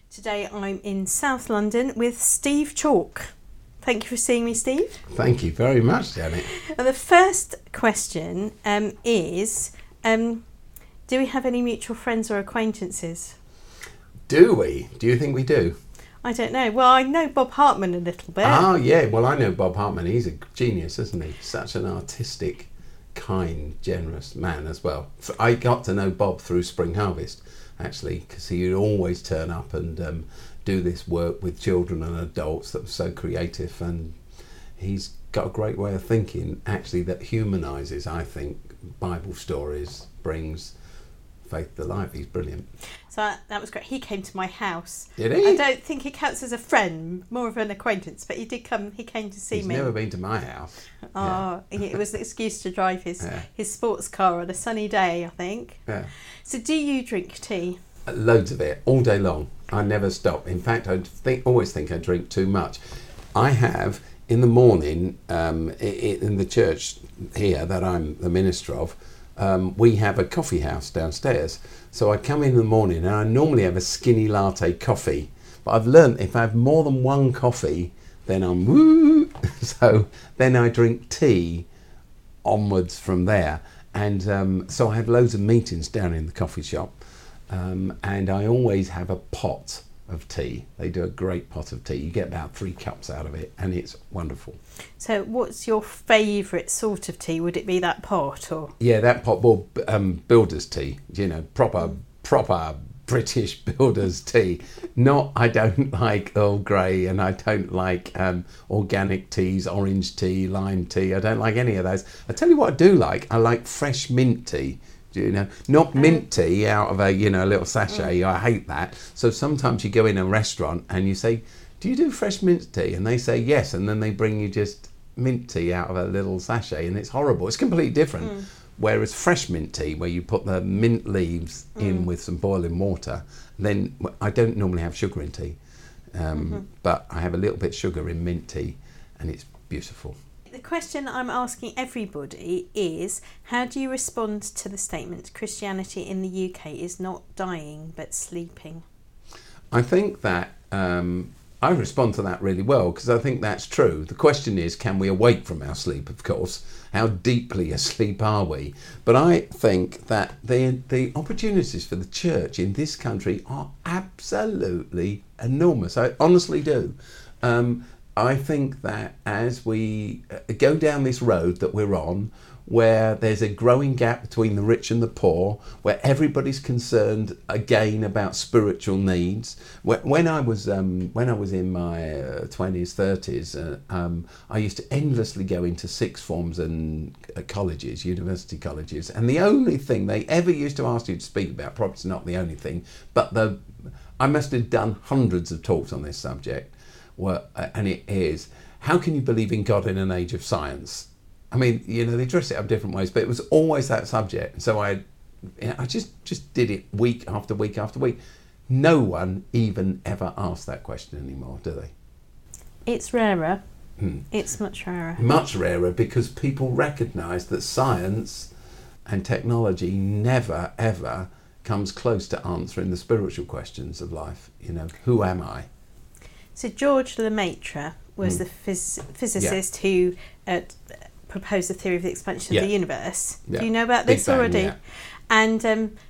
Today I'm in South London with Steve Chalk. Thank you for seeing me, Steve. Thank you very much, Janet. And the first question is, do we have any mutual friends or acquaintances? Do we? Do you think we do? I don't know. Well, I know Bob Hartman a little bit. Oh, yeah. Well, I know Bob Hartman. He's a genius, isn't he? Such an artistic, kind, generous man as well. I got to know Bob through Spring Harvest, actually, because he would always turn up and do this work with children and adults that was so creative. And he's got a great way of thinking, actually, that humanises, I think, Bible stories, brings faith to life. He's brilliant. So that was great. He came to my house. Did he? I don't think he counts as a friend, more of an acquaintance, but he did come. He came to see me. He's never been to my house. Oh, yeah. It was an excuse to drive his sports car on a sunny day, I think. Yeah. So do you drink tea? Loads of it, all day long. I never stop. In fact, I always think I drink too much. I have, in the morning, in the church here that I'm the minister of, we have a coffee house downstairs. So I come in the morning and I normally have a skinny latte coffee. But I've learned if I have more than one coffee, then I'm woo. So then I drink tea onwards from there. And so I have loads of meetings down in the coffee shop. And I always have a pot of tea. They do a great pot of tea. You get about 3 cups out of it and it's wonderful. So what's your favourite sort of tea? Would it be that pot or? Yeah, that pot, well, builder's tea, you know, proper British builder's tea. I don't like Earl Grey and I don't like organic teas, orange tea, lime tea. I don't like any of those. I tell you what I do like. I like fresh mint tea. You know, not mint tea out of a little sachet. I hate that. So sometimes you go in a restaurant and you say, "Do you do fresh mint tea?" And they say yes, and then they bring you just mint tea out of a little sachet, and it's horrible. It's completely different. Whereas fresh mint tea, where you put the mint leaves in with some boiling water, then I don't normally have sugar in tea, but I have a little bit of sugar in mint tea, and it's beautiful. The question I'm asking everybody is, how do you respond to the statement Christianity in the UK is not dying but sleeping? I think that I respond to that really well because I think that's true. The question is, can we awake from our sleep, of course? How deeply asleep are we? But I think that the opportunities for the church in this country are absolutely enormous. I honestly do. I think that as we go down this road that we're on, where there's a growing gap between the rich and the poor, where everybody's concerned again about spiritual needs. When I was in my 20s, 30s, I used to endlessly go into sixth forms and colleges, university colleges, and the only thing they ever used to ask you to speak about, probably it's not the only thing, but I must have done hundreds of talks on this subject. And it is, how can you believe in God in an age of science? I mean, they dress it up different ways, but it was always that subject. So I just did it week after week after week. No one even ever asked that question anymore, do they? It's rarer. It's much rarer. Much rarer because people recognise that science and technology never, ever comes close to answering the spiritual questions of life. Who am I? So George Lemaitre was the physicist who proposed the theory of the expansion of the universe. Yeah. Do you know about this already? Yeah. And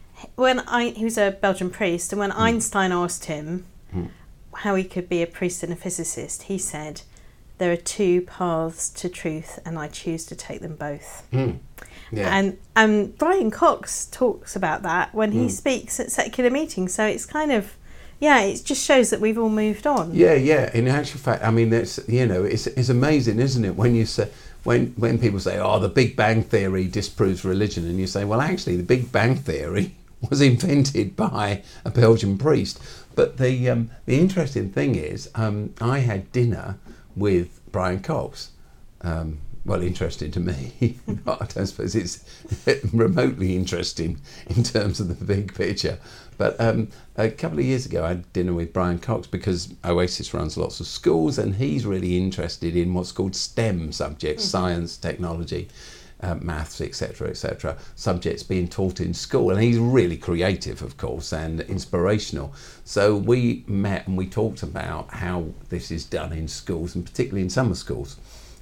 he was a Belgian priest, and when Einstein asked him how he could be a priest and a physicist, he said, "There are 2 paths to truth, and I choose to take them both." Yeah. And Brian Cox talks about that when he speaks at secular meetings. So it's kind of. Yeah, it just shows that we've all moved on. Yeah. In actual fact, I mean, it's amazing, isn't it? When you say when people say, "Oh, the Big Bang Theory disproves religion," and you say, "Well, actually, the Big Bang Theory was invented by a Belgian priest." But the interesting thing is, I had dinner with Brian Cox. Well, interesting to me. I don't suppose it's remotely interesting in terms of the big picture. But a couple of years ago, I had dinner with Brian Cox because Oasis runs lots of schools and he's really interested in what's called STEM subjects, science, technology. maths, etc., subjects being taught in school. And he's really creative, of course, and inspirational. So we met and we talked about how this is done in schools, and particularly in summer schools.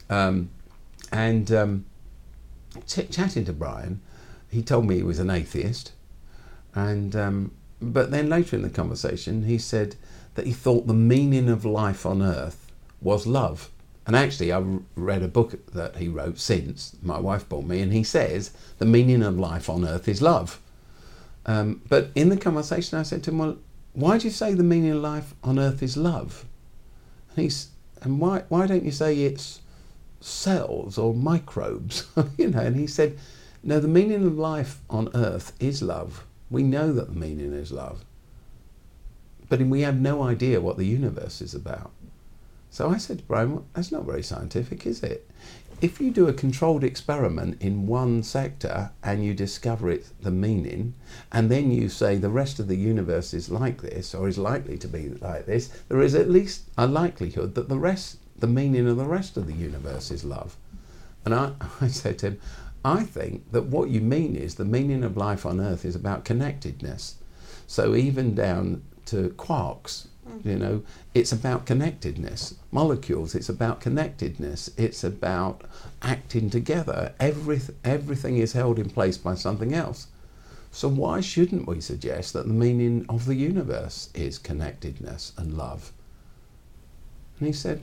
Chatting to Brian, he told me he was an atheist, and but then later in the conversation he said that he thought the meaning of life on earth was love. And actually I read a book that he wrote since, my wife bought me, and he says the meaning of life on earth is love. But in the conversation I said to him, well, why do you say the meaning of life on earth is love? And why don't you say it's cells or microbes? And he said, no, the meaning of life on earth is love. We know that the meaning is love, but we have no idea what the universe is about. So I said to Brian, well, that's not very scientific, is it? If you do a controlled experiment in one sector and you discover the meaning, and then you say the rest of the universe is like this or is likely to be like this, there is at least a likelihood that the meaning of the rest of the universe is love. And I said to him, I think that what you mean is the meaning of life on earth is about connectedness. So even down to quarks, it's about connectedness. Molecules, it's about connectedness. It's about acting together. Everything is held in place by something else. So why shouldn't we suggest that the meaning of the universe is connectedness and love? And he said,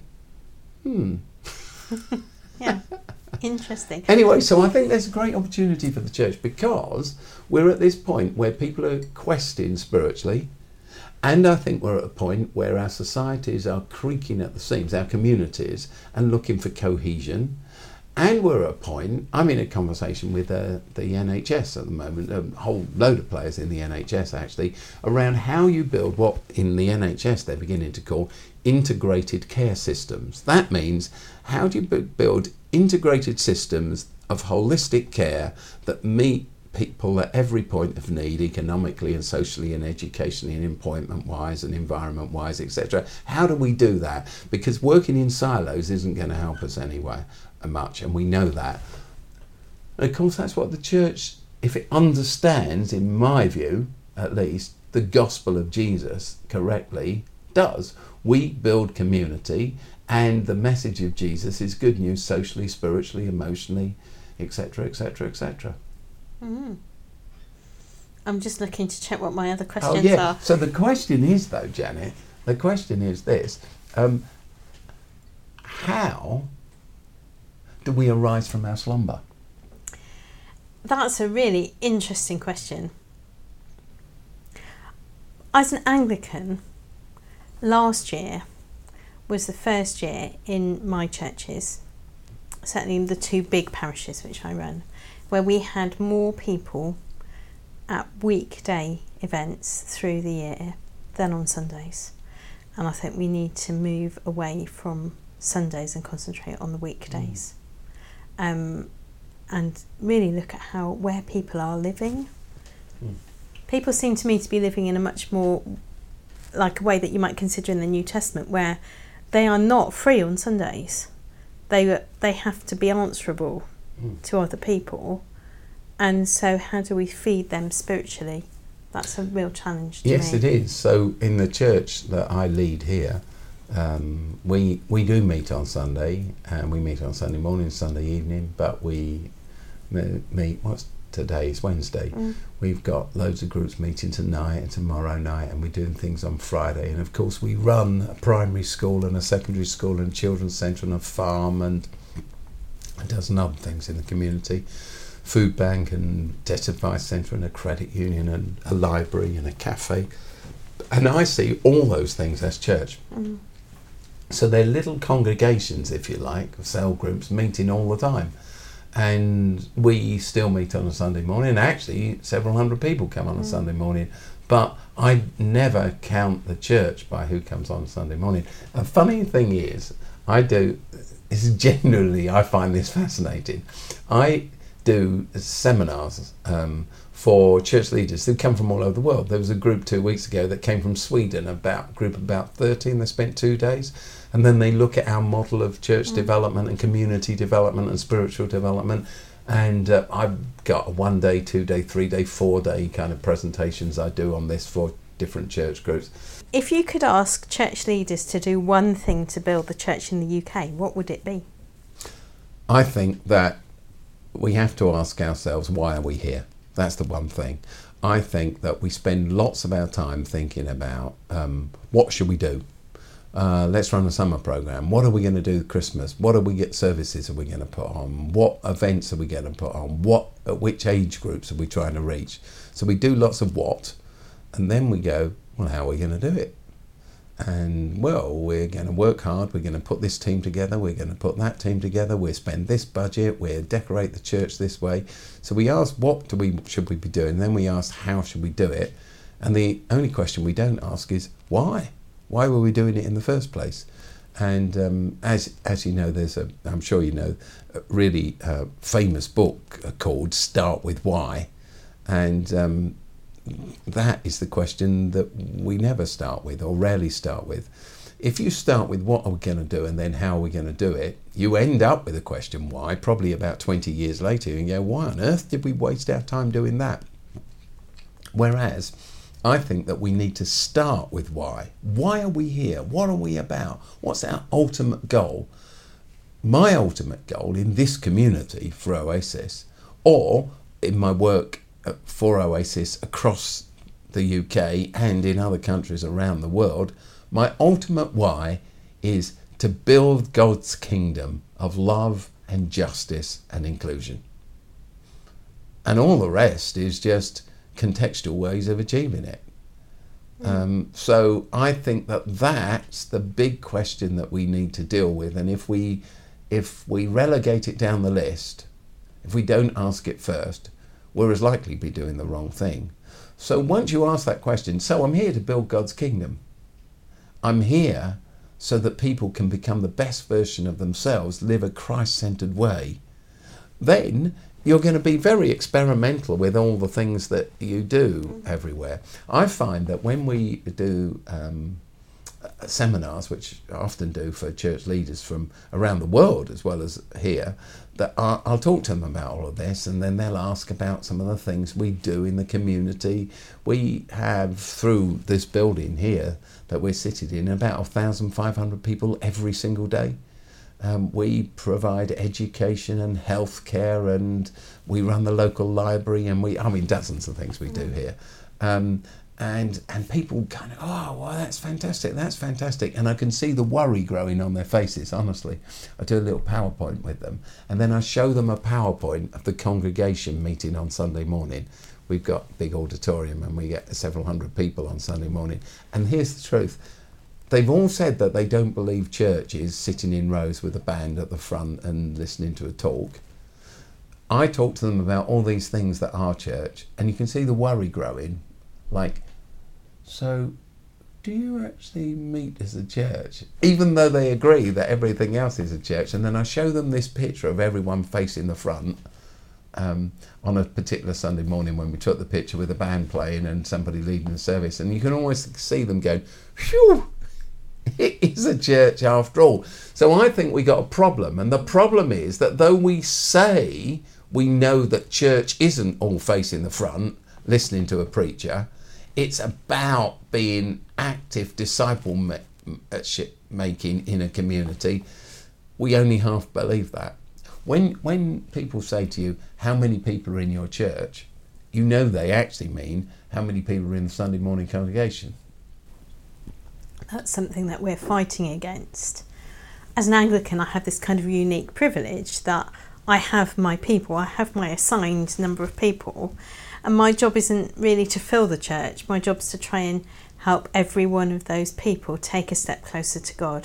Yeah. Interesting. Anyway, so I think there's a great opportunity for the church, because we're at this point where people are questing spiritually, and I think we're at a point where our societies are creaking at the seams, our communities, and looking for cohesion. And we're at a point, I'm in a conversation with the NHS at the moment, a whole load of players in the NHS actually, around how you build what in the NHS they're beginning to call integrated care systems. That means, how do you build integrated systems of holistic care that meet people at every point of need, economically and socially and educationally and employment-wise and environment-wise, etc. How do we do that? Because working in silos isn't going to help us anyway much, and we know that. And of course, that's what the church, if it understands, in my view at least, the gospel of Jesus correctly, does. We build community, and the message of Jesus is good news socially, spiritually, emotionally, etc., etc., etc. I'm just looking to check what my other questions are. So the question is, though, Janet, the question is this: how do we arise from our slumber? That's a really interesting question. As an Anglican, last year was the first year in my churches, certainly in the two big parishes which I run, where we had more people at weekday events through the year than on Sundays. And I think we need to move away from Sundays and concentrate on the weekdays. And really look at where people are living. People seem to me to be living in a much more like a way that you might consider in the New Testament, where they are not free on Sundays. They have to be answerable to other people, and so how do we feed them spiritually? That's a real challenge to me. Yes, it is. So in the church that I lead here, we do meet on Sunday, and we meet on Sunday morning, Sunday evening, but we meet, today's Wednesday. We've got loads of groups meeting tonight and tomorrow night, and we're doing things on Friday. And of course we run a primary school and a secondary school and a children's centre and a farm and a dozen other things in the community. Food bank and debt advice centre and a credit union and a library and a cafe. And I see all those things as church. So they're little congregations, if you like, of cell groups meeting all the time. And we still meet on a Sunday morning. Actually, several hundred people come on a Sunday morning. But I never count the church by who comes on Sunday morning. A funny thing is, I find this fascinating. I do seminars for church leaders who come from all over the world. There was a group 2 weeks ago that came from Sweden, group of about 30, and they spent 2 days. And then they look at our model of church development and community development and spiritual development. And I've got a 1 day, 2 day, 3 day, 4 day kind of presentations I do on this for different church groups. If you could ask church leaders to do one thing to build the church in the UK, what would it be? I think that we have to ask ourselves, why are we here? That's the one thing. I think that we spend lots of our time thinking about what should we do? Let's run a summer program. What are we going to do at Christmas? Services are we going to put on? What events are we going to put on? Which age groups are we trying to reach? So we do lots of what, and then we go, well, how are we going to do it? And, well, we're going to work hard. We're going to put this team together. We're going to put that team together. We'll spend this budget. We'll decorate the church this way. So we ask, should we be doing? And then we ask, how should we do it? And the only question we don't ask is, why? Why were we doing it in the first place? And as you know, I'm sure you know, a really famous book called Start With Why. And that is the question that we never start with, or rarely start with. If you start with what are we going to do and then how are we going to do it, you end up with a question why, probably about 20 years later, and you go, why on earth did we waste our time doing that? Whereas I think that we need to start with why. Why are we here? What are we about? What's our ultimate goal? My ultimate goal in this community for Oasis, or in my work for Oasis across the UK and in other countries around the world, my ultimate why is to build God's kingdom of love and justice and inclusion. And all the rest is just contextual ways of achieving it. So I think that that's the big question that we need to deal with. And if we relegate it down the list, if we don't ask it first, we're as likely to be doing the wrong thing. So once you ask that question, so I'm here to build God's kingdom. I'm here so that people can become the best version of themselves, live a Christ-centered way. Then you're going to be very experimental with all the things that you do everywhere. I find that when we do seminars, which I often do for church leaders from around the world as well as here, that I'll talk to them about all of this, and then they'll ask about some of the things we do in the community. We have, through this building here that we're sitting in, about 1,500 people every single day. We provide education and healthcare, and we run the local library, and dozens of things we do here. And people kind of, oh, well, that's fantastic. And I can see the worry growing on their faces, honestly. I do a little PowerPoint with them, and then I show them a PowerPoint of the congregation meeting on Sunday morning. We've got a big auditorium, and we get several hundred people on Sunday morning. And here's the truth. They've all said that they don't believe church is sitting in rows with a band at the front and listening to a talk. I talk to them about all these things that are church, and you can see the worry growing. Like, so do you actually meet as a church? Even though they agree that everything else is a church. And then I show them this picture of everyone facing the front on a particular Sunday morning when we took the picture with a band playing and somebody leading the service. And you can always see them going, phew, it is a church after all. So I think we got a problem. And the problem is that though we say we know that church isn't all facing the front, listening to a preacher, it's about being active disciple making in a community. We only half believe that. When people say to you, how many people are in your church, you know they actually mean how many people are in the Sunday morning congregation. That's something that we're fighting against. As an Anglican, I have this kind of unique privilege that I have my people, I have my assigned number of people, and my job isn't really to fill the church. My job is to try and help every one of those people take a step closer to God.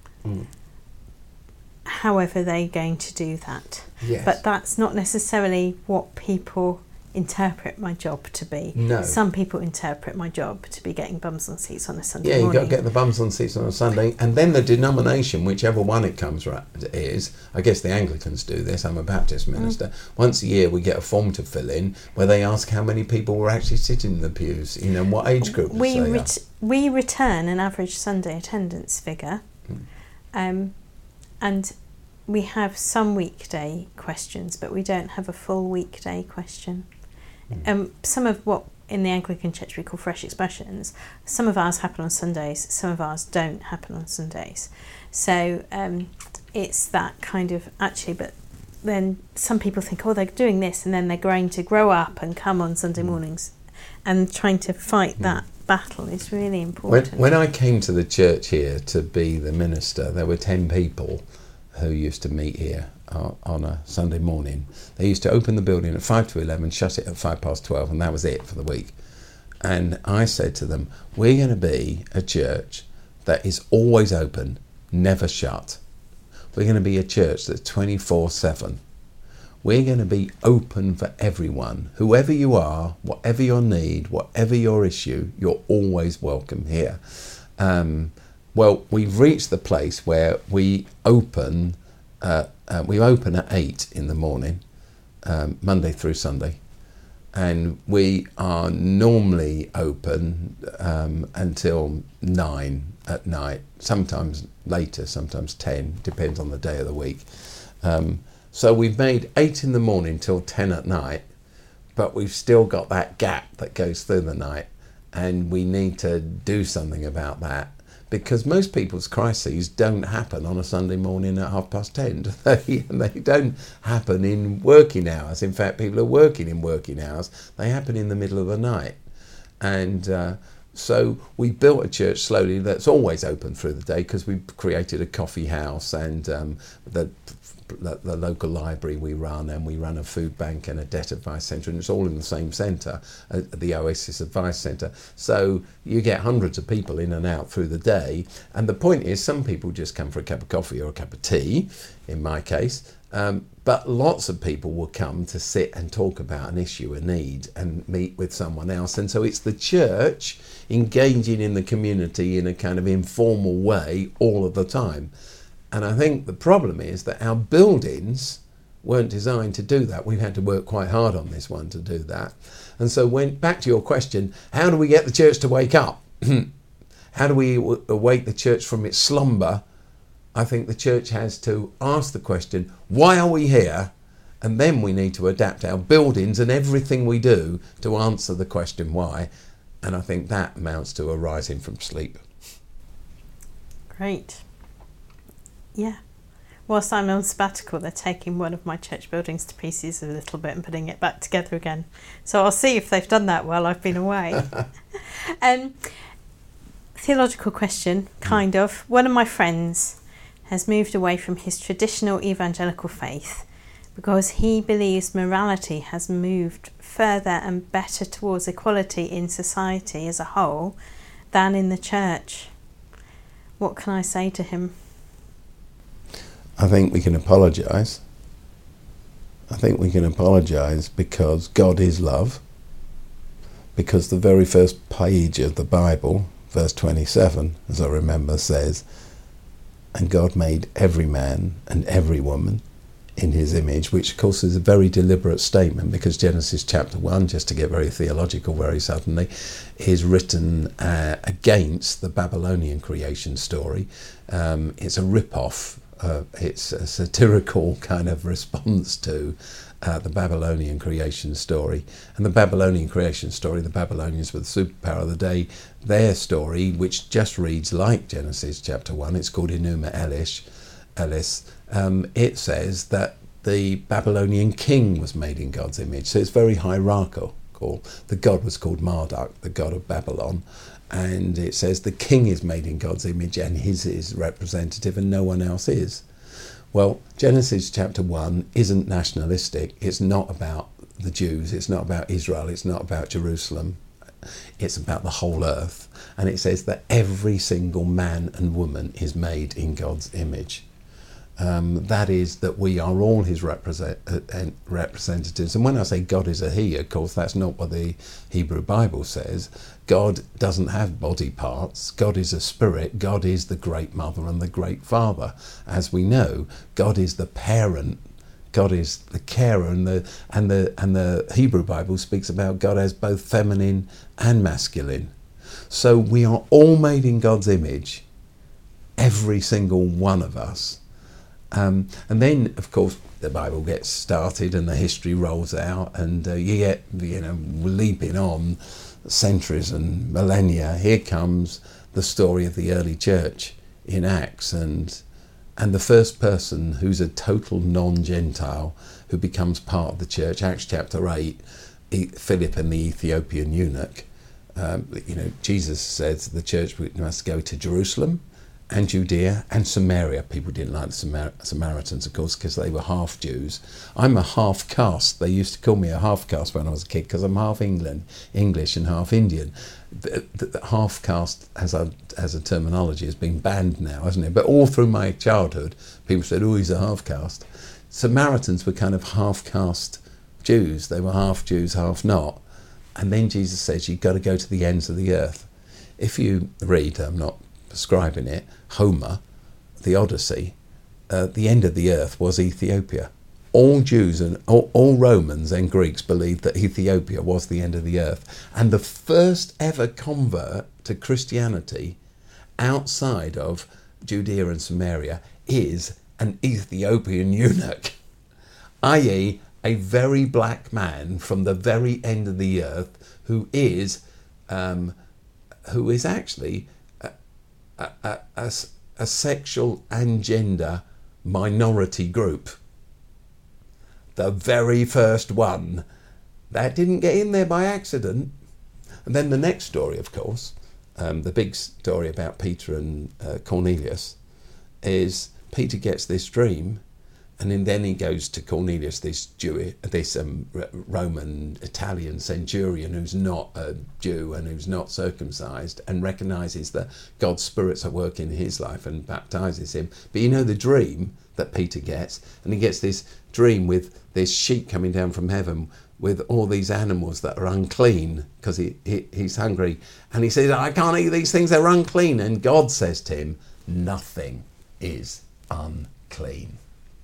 However they're going to do that. Yes. But that's not necessarily what people interpret my job to be. No. Some people interpret my job to be getting bums on seats on a Sunday morning. morning. Yeah, you've got to get the bums on seats on a Sunday, and then the denomination, whichever one it comes is, I guess the Anglicans do this, I'm a Baptist minister, once a year we get a form to fill in where they ask how many people were actually sitting in the pews, and what age group we return an average Sunday attendance figure, and we have some weekday questions, but we don't have a full weekday question. Some of what in the Anglican Church we call fresh expressions, some of ours happen on Sundays, some of ours don't happen on Sundays. So it's that kind of, actually, but then some people think, oh, they're doing this, and then they're going to grow up and come on Sunday mornings, and trying to fight that battle is really important. When I came to the church here to be the minister, there were 10 people who used to meet here on a Sunday morning. They used to open the building at 5 to 11, shut it at 12:05, and that was it for the week. And I said to them, we're going to be a church that is always open, never shut. We're going to be a church that's 24/7. We're going to be open for everyone. Whoever you are, whatever your need, whatever your issue, you're always welcome here. Well, we've reached the place where we open at 8 in the morning, Monday through Sunday. And we are normally open until 9 at night, sometimes later, sometimes 10, depends on the day of the week. So we've made 8 in the morning till 10 at night, but we've still got that gap that goes through the night, and we need to do something about that, because most people's crises don't happen on a Sunday morning at 10:30. They don't happen in working hours. In fact, people are working in working hours. They happen in the middle of the night. And so we built a church slowly that's always open through the day, because we've created a coffee house, and the local library we run, and we run a food bank and a debt advice centre, and it's all in the same centre, the Oasis Advice Centre. So you get hundreds of people in and out through the day, and the point is, some people just come for a cup of coffee or a cup of tea, in my case, but lots of people will come to sit and talk about an issue, a need, and meet with someone else. And so it's the church engaging in the community in a kind of informal way all of the time. And I think the problem is that our buildings weren't designed to do that. We've had to work quite hard on this one to do that. And so back to your question, how do we get the church to wake up? How do we awake the church from its slumber? I think the church has to ask the question, why are we here? And then we need to adapt our buildings and everything we do to answer the question why. And I think that amounts to a rising from sleep. Great. Yeah. Whilst I'm on sabbatical, they're taking one of my church buildings to pieces a little bit and putting it back together again. So I'll see if they've done that while I've been away. Theological question, kind of. One of my friends has moved away from his traditional evangelical faith because he believes morality has moved further and better towards equality in society as a whole than in the church. What can I say to him? I think we can apologise. I think we can apologise because God is love. Because the very first page of the Bible, verse 27, as I remember, says, and God made every man and every woman in his image, which of course is a very deliberate statement, because Genesis chapter 1, just to get very theological very suddenly, is written against the Babylonian creation story. It's a rip-off. It's a satirical kind of response to the Babylonian creation story. And the Babylonian creation story, the Babylonians were the superpower of the day. Their story, which just reads like Genesis chapter 1, it's called Enuma Elish. It says that the Babylonian king was made in God's image. So it's very hierarchical. The god was called Marduk, the god of Babylon. And it says the king is made in God's image and his is representative and no one else is. Well, Genesis chapter 1 isn't nationalistic. It's not about the Jews. It's not about Israel. It's not about Jerusalem. It's about the whole earth. And it says that every single man and woman is made in God's image. That is, that we are all his representatives. And when I say God is a he, of course, that's not what the Hebrew Bible says. God doesn't have body parts. God is a spirit. God is the great mother and the great father. As we know, God is the parent. God is the carer, and the Hebrew Bible speaks about God as both feminine and masculine. So we are all made in God's image, every single one of us. And then, of course, the Bible gets started and the history rolls out, and you get, leaping on centuries and millennia. Here comes the story of the early church in Acts, and the first person who's a total non-Gentile who becomes part of the church. Acts chapter 8, Philip and the Ethiopian eunuch. Jesus says the church must go to Jerusalem and Judea and Samaria. People didn't like the Samaritans, of course, because they were half Jews. I'm a half caste. They used to call me a half caste when I was a kid because I'm half English and half Indian. The half caste as a terminology has been banned now, hasn't it? But all through my childhood, people said, "Oh, he's a half caste." Samaritans were kind of half caste Jews. They were half Jews, half not. And then Jesus says, you've got to go to the ends of the earth. If you read, I'm not prescribing it, Homer, the Odyssey, the end of the earth was Ethiopia. All Jews and all Romans and Greeks believed that Ethiopia was the end of the earth. And the first ever convert to Christianity outside of Judea and Samaria is an Ethiopian eunuch, i.e. a very black man from the very end of the earth who is actually a sexual and gender minority group. The very first one. That didn't get in there by accident. And then the next story, of course, the big story about Peter and Cornelius, is Peter gets this dream, and then he goes to Cornelius, this Roman Italian centurion who's not a Jew and who's not circumcised, and recognises that God's Spirit's at work in his life and baptises him. But the dream that Peter gets, and he gets this dream with this sheep coming down from heaven with all these animals that are unclean because he's hungry. And he says, I can't eat these things, they're unclean. And God says to him, nothing is unclean.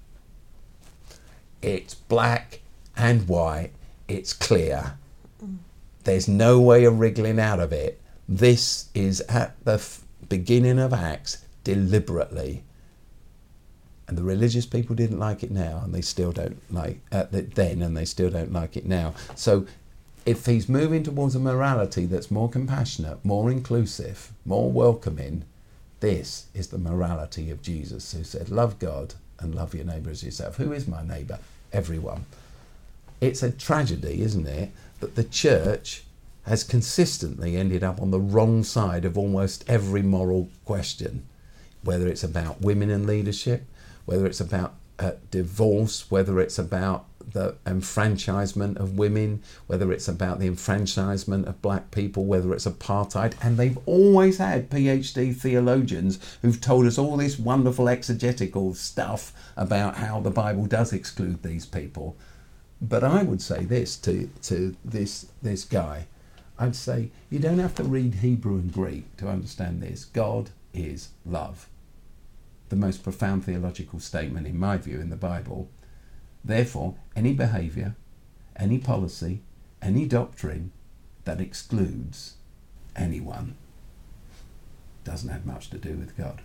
It's black and white, it's clear. There's no way of wriggling out of it. This is at the beginning of Acts, deliberately. And the religious people didn't like it now, and they still don't like it then, and they still don't like it now. So if he's moving towards a morality that's more compassionate, more inclusive, more welcoming, this is the morality of Jesus, who said, love God and love your neighbour as yourself. Who is my neighbour? Everyone. It's a tragedy, isn't it, that the church has consistently ended up on the wrong side of almost every moral question, whether it's about women in leadership, whether it's about divorce, whether it's about the enfranchisement of women, whether it's about the enfranchisement of black people, whether it's apartheid. And they've always had PhD theologians who've told us all this wonderful exegetical stuff about how the Bible does exclude these people. But I would say this to this guy. I'd say you don't have to read Hebrew and Greek to understand this. God is love. The most profound theological statement, in my view, in the Bible. Therefore, any behaviour, any policy, any doctrine that excludes anyone doesn't have much to do with God.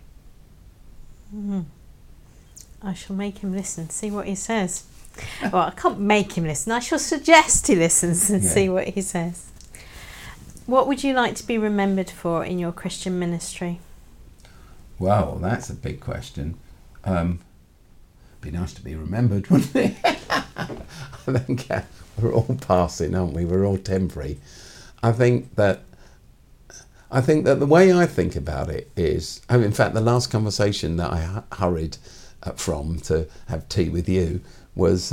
I shall make him listen, see what he says. Well, I can't make him listen. I shall suggest he listens and see what he says. What would you like to be remembered for in your Christian ministry? Well, that's a big question. Be nice to be remembered, wouldn't it? I think we're all passing, aren't we? We're all temporary. I think that the way I think about it is, in fact, the last conversation that I hurried from to have tea with you was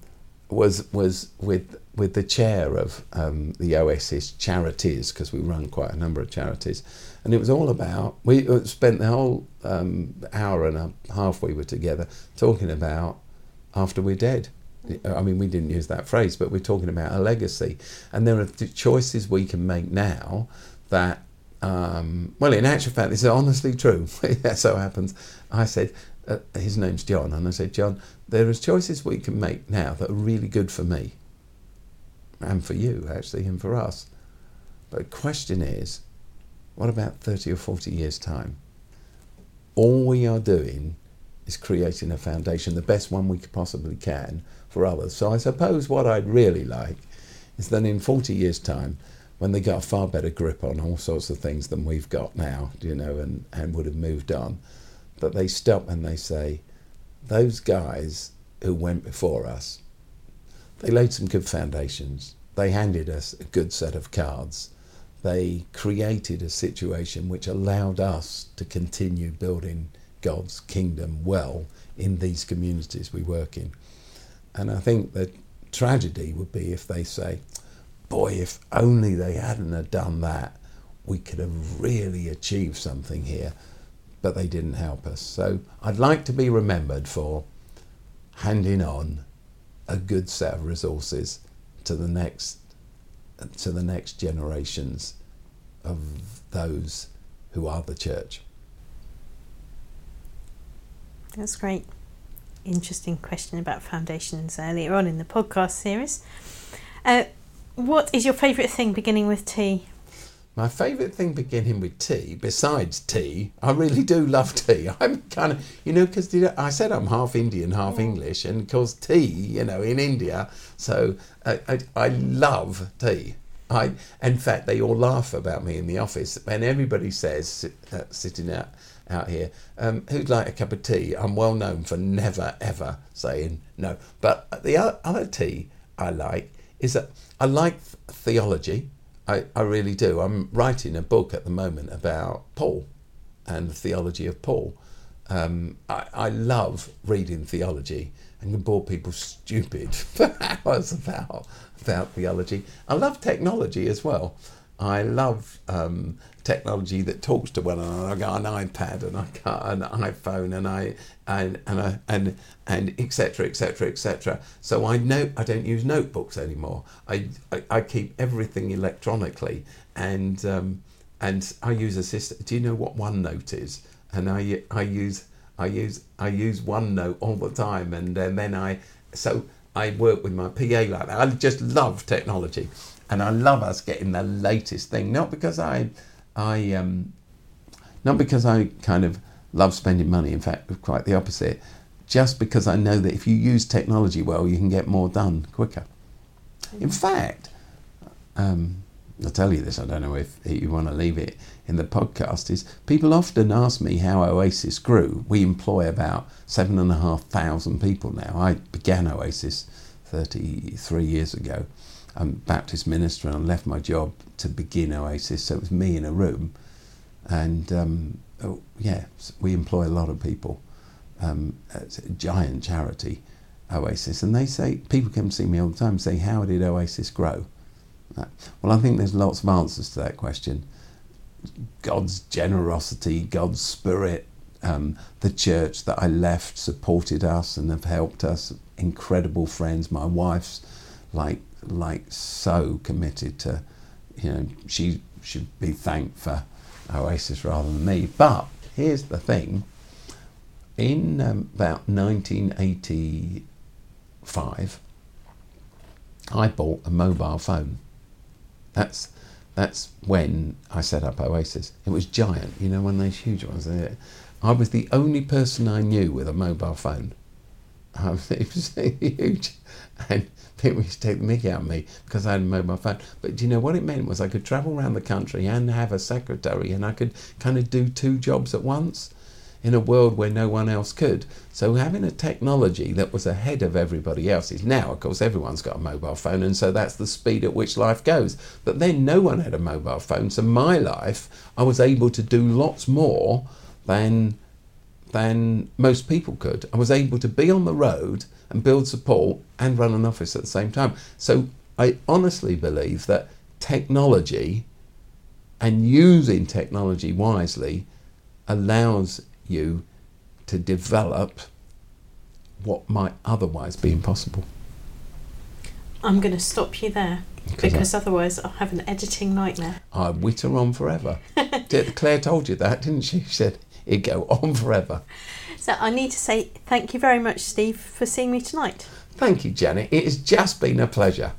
with the chair of the Oasis Charities, because we run quite a number of charities. And it was all about, we spent the whole hour and a half we were together talking about after we're dead. I mean, we didn't use that phrase, but we're talking about a legacy. And there are choices we can make now that, well, in actual fact, this is honestly true. That so happens. I said, his name's John, and I said, John, there are choices we can make now that are really good for me. And for you, actually, and for us. But the question is, what about 30 or 40 years' time? All we are doing is creating a foundation, the best one we possibly can for others. So I suppose what I'd really like is that in 40 years' time, when they got a far better grip on all sorts of things than we've got now, and would have moved on, that they stop and they say, those guys who went before us, they laid some good foundations. They handed us a good set of cards. They created a situation which allowed us to continue building God's kingdom well in these communities we work in. And I think the tragedy would be if they say, boy, if only they hadn't have done that, we could have really achieved something here, but they didn't help us. So I'd like to be remembered for handing on a good set of resources to the next generations of those who are the church. That's great. Interesting question about foundations earlier on in the podcast series. What is your favourite thing beginning with T? My favourite thing beginning with T, besides tea, I really do love tea. I'm kind of, because I said I'm half Indian, half English, and of course tea, in India. So I love tea. In fact, they all laugh about me in the office. When everybody says, sitting out here, who'd like a cup of tea? I'm well known for never, ever saying no. But the other tea I like is that I like theology. I really do. I'm writing a book at the moment about Paul and the theology of Paul. I love reading theology and can bore people stupid for hours about theology. I love technology as well. I love technology that talks to one another. I got an iPad and I got an iPhone and etc, etc, etc. So I don't use notebooks anymore. I keep everything electronically, and I use a system. Do you know what OneNote is? And I use OneNote all the time, and then I work with my PA like that. I just love technology. And I love us getting the latest thing, not because I kind of love spending money. In fact, quite the opposite. Just because I know that if you use technology well, you can get more done quicker. In fact, I'll tell you this. I don't know if you want to leave it in the podcast. Is people often ask me how Oasis grew. We employ about 7,500 people now. I began Oasis 33 years ago. I'm a Baptist minister and I left my job to begin Oasis, so it was me in a room, and we employ a lot of people. It's a giant charity, Oasis, and they say, people come to see me all the time and say, how did Oasis grow? Well, I think there's lots of answers to that question. God's generosity, God's spirit, the church that I left supported us and have helped us, incredible friends. My wife's like so committed to, she should be thanked for Oasis rather than me. But here's the thing, in about 1985 I bought a mobile phone. That's when I set up Oasis. It was giant, one of those huge ones. I was the only person I knew with a mobile phone. It was huge, and people used to take the mickey out of me because I had a mobile phone. But do you know what it meant was I could travel around the country and have a secretary, and I could kind of do two jobs at once in a world where no one else could. So having a technology that was ahead of everybody else's. Now, of course, everyone's got a mobile phone, and so that's the speed at which life goes. But then no one had a mobile phone, so my life, I was able to do lots more than most people could. I was able to be on the road and build support and run an office at the same time. So I honestly believe that technology and using technology wisely allows you to develop what might otherwise be impossible. I'm going to stop you there because otherwise I'll have an editing nightmare. I witter on forever. Claire told you that, didn't she? She said it'd go on forever. So I need to say thank you very much, Steve, for seeing me tonight. Thank you, Janet. It has just been a pleasure.